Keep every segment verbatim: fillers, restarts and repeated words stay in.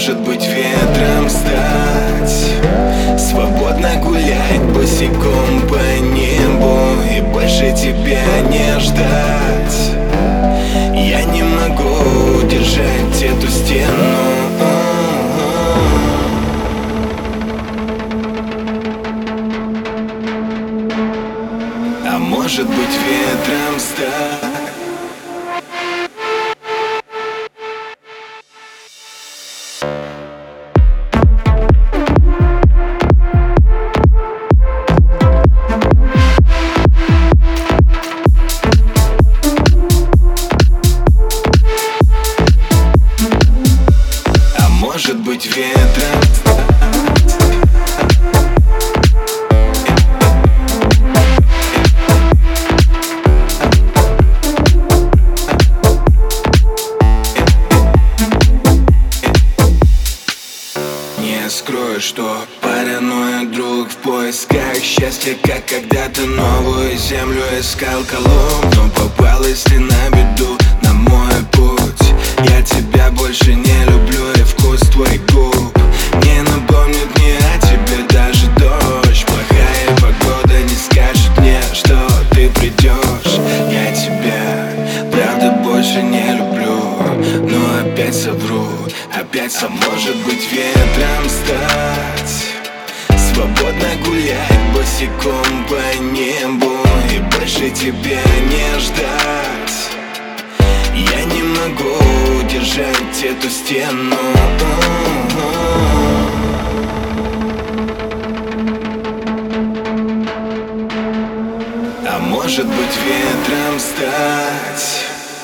может быть ветром стать, свободно гулять босиком по небу и больше тебя не ждать. Я не могу удержать эту стену. А может быть ветром стать. Может быть ветром не скрою, что параноид друг в поисках счастья, как когда-то новую землю искал Колумб. Но попалась ты на беду, на мой путь. Я тебя больше не люблю, и вкус твой губ не напомнит мне о тебе даже дождь. Плохая погода не скажет мне, что ты придешь. Я тебя, правда, больше не люблю, но опять совру, опять сам. Может быть ветром стать, свободно гулять босиком по небу и больше тебя не ждать. Я не могу удержать эту стену. А может быть ветром стать.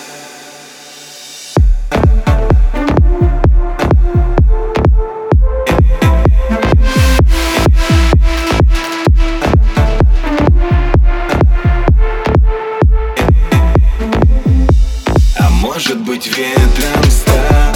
Может быть ветром стать.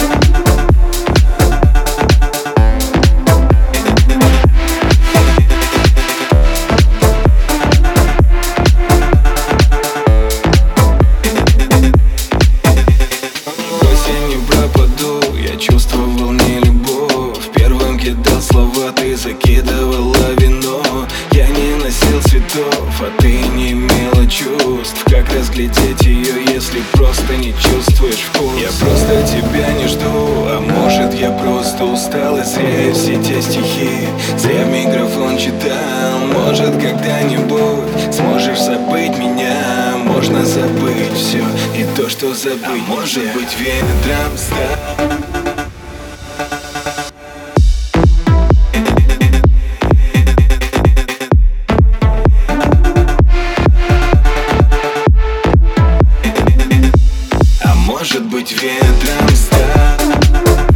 Осень не пропаду, я чувствовал не любовь. Первым кидал слова, ты закидывала вино. Я не носил цветов, а ты не имела чувств. Как разглядеть ее, если просто не чувствуешь вкус? Я просто тебя не жду, а может я просто устал. И зря все те стихи, зря в микрофон читал. Может когда-нибудь сможешь забыть меня. Можно забыть все и то, что забыть. А может быть ветром стать. Может быть ветром стать.